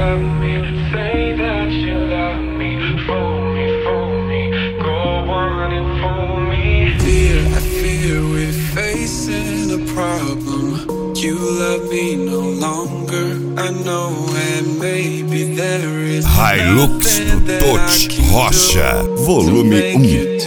love me, say that you love me. Fool me, go on and fool me. Dear, I fear we're facing a problem. You love me no longer, I know, and maybe there is Hilux do Totti Rocha, volume 1.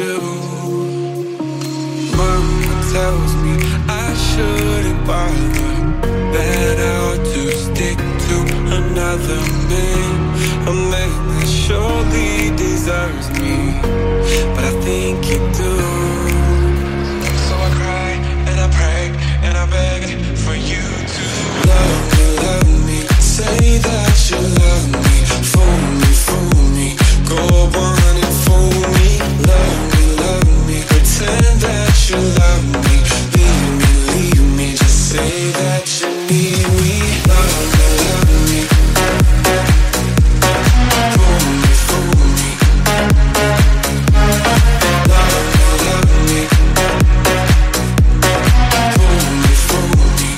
Mama tells me I shouldn't bother, that I ought to stick to another man, a man that surely deserves me, but I think you do. So I cry and I pray and I beg for you to love me, say that you love me. Fool me, go on and fool me. Love me, pretend that you love me. Leave me, just say that you need me. Love me, fool me. Love me, fool me.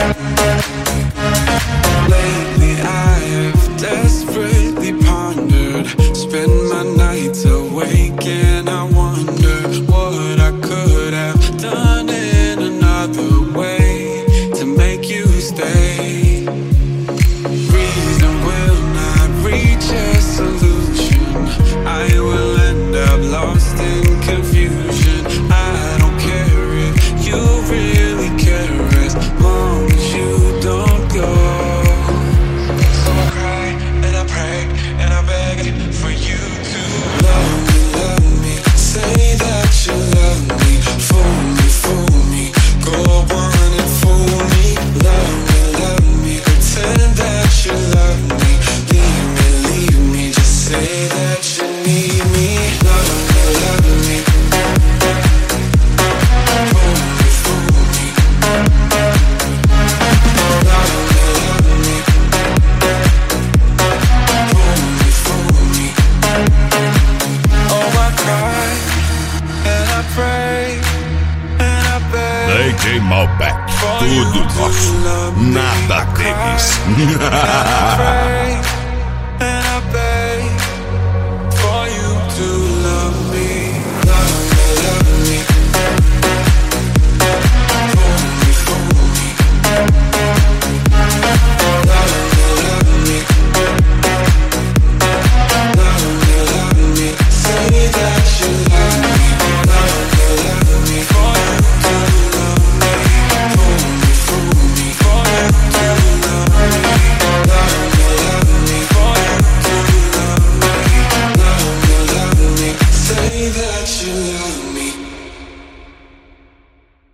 Lately I have desperately pondered, spend my nights awake and I wonder what I could have done in another way to make you stay. Reason will not reach a solution, I will end up lost in confusion. I don't care if you really care, as long as you don't go. So I cry and I pray and I beg for you to love me, say that you love me. Fool me, go on and fool me. Love me, pretend that you love me. Leave me, just say that you need me. Love me, fool me. Fool me. Oh, I cry and I pray and I beg. DJ Malbec, tudo nosso, nada deles.